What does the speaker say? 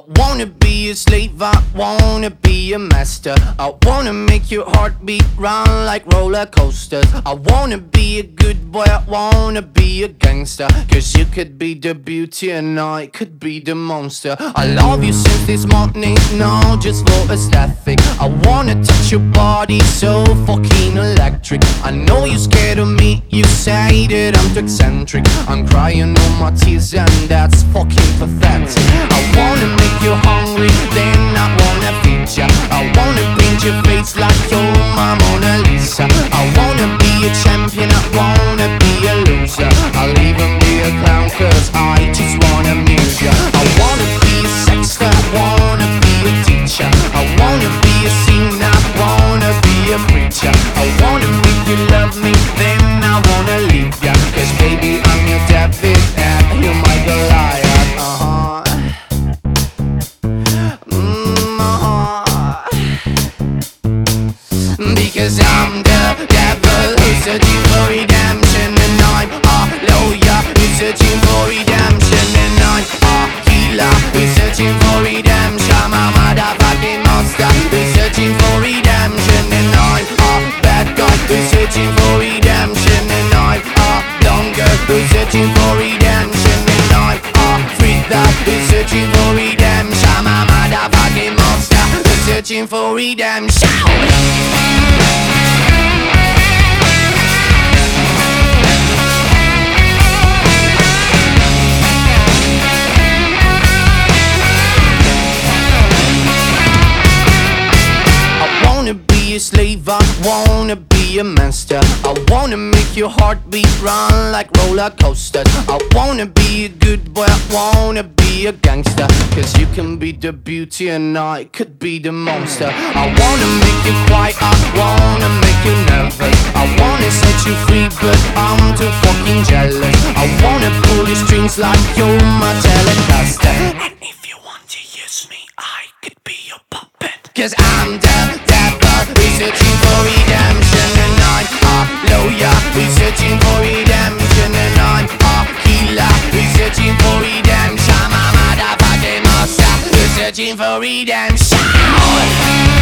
wanna be a slave, I wanna be a master. I wanna make your heartbeat run like roller coasters. I wanna be a good boy, I wanna be a gangster. Cause you could be the beauty and I could be the monster. I love you since this morning, no, just for aesthetic. I wanna touch your body so fucking electric. I know you're scared of me, you say that I'm too eccentric. I'm crying all my tears and that's fucking pathetic. I wanna make you hungry, then I wanna feed ya. I wanna paint your face like you're my Mona Lisa. I wanna be a champion, I wanna be a loser. I'll even be a clown cause I just wanna amuse ya. I wanna be a sexter, I wanna be a teacher. I wanna be a singer, I wanna be a preacher. I wanna make you love me, then I wanna leave ya. Cause baby I'm your David and you're my Goliath. Because I'm the devil who's searching for redemption. And I'm a lawyer who's searching for redemption. And I'm a healer who's searching for redemption. I'm a motherfucking monster who's searching for redemption. And I'm a bad guy who's searching for redemption. And I'm a blonde girl who's searching for redemption. And I'm a freak that who's searching for redemption. I'm a motherfucking monster who's searching for redemption. A slave, I wanna be a master. I wanna make your heartbeat run like roller coasters. I wanna be a good boy, I wanna be a gangster. Cause you can be the beauty and I could be the monster. I wanna make you quiet, I wanna make you nervous. I wanna set you free but I'm too fucking jealous. I wanna pull your strings like you're my Telecaster. And if you want to use me, I could be your puppet. Cause I'm the devil, we're searching for redemption. And I'm a lawyer, we're searching for redemption. And I'm a healer, we're searching for redemption. I'm a motherfucking monster, we're searching for redemption.